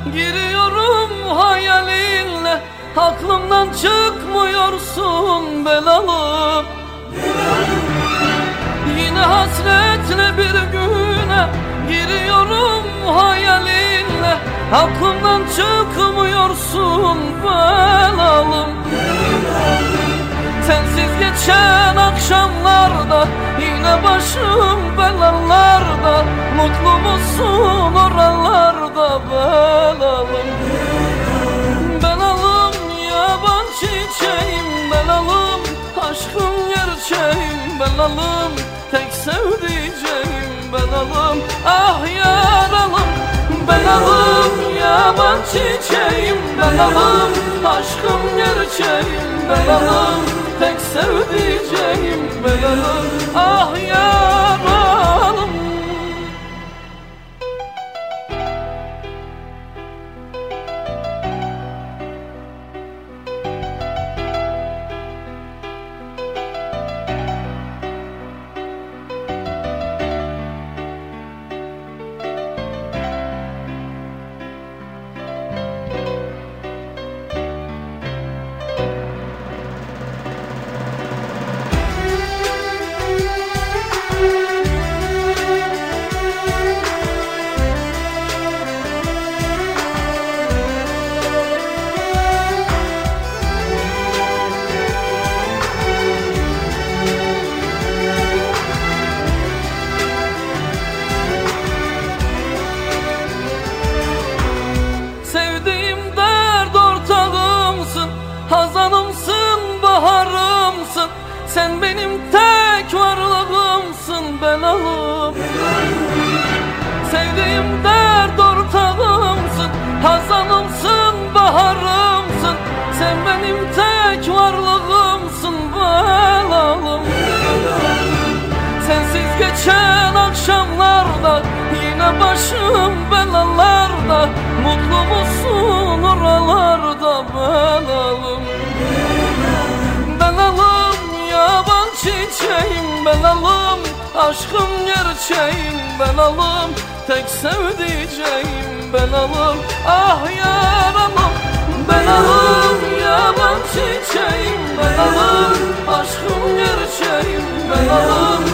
Giriyorum hayalinle, aklımdan çıkmıyorsun belalım. Yine hasretle bir güne giriyorum hayalinle, aklımdan çıkmıyorsun belalım. Sensiz geçen akşamlarda yine başım belalarda, mutlu musun oralarda belalım? Belalım yaban çiçeğim belalım, aşkım gerçeğim belalım, tek sevdiceğim belalım. Ah yaralım belalım, yaban çiçeğim belalım, aşkım gerçeğim belalım, tek sevdiceğim belalım. Ah yaralım. Hazanımsın, baharımsın, sen benim tek varlığımsın belalım. Sevdiğim dert ortağımsın, hazanımsın, baharımsın, sen benim tek varlığımsın belalım. Sensiz geçen akşamlarda yine başım belalarda, mutlu musun oralarda belalım? Belalım yaban çiçeğim belalım, aşkım gerçeğim belalım, tek sevdiceğim belalım. Ah yaralım belalım, yaban çiçeğim belalım, aşkım gerçeğim belalım,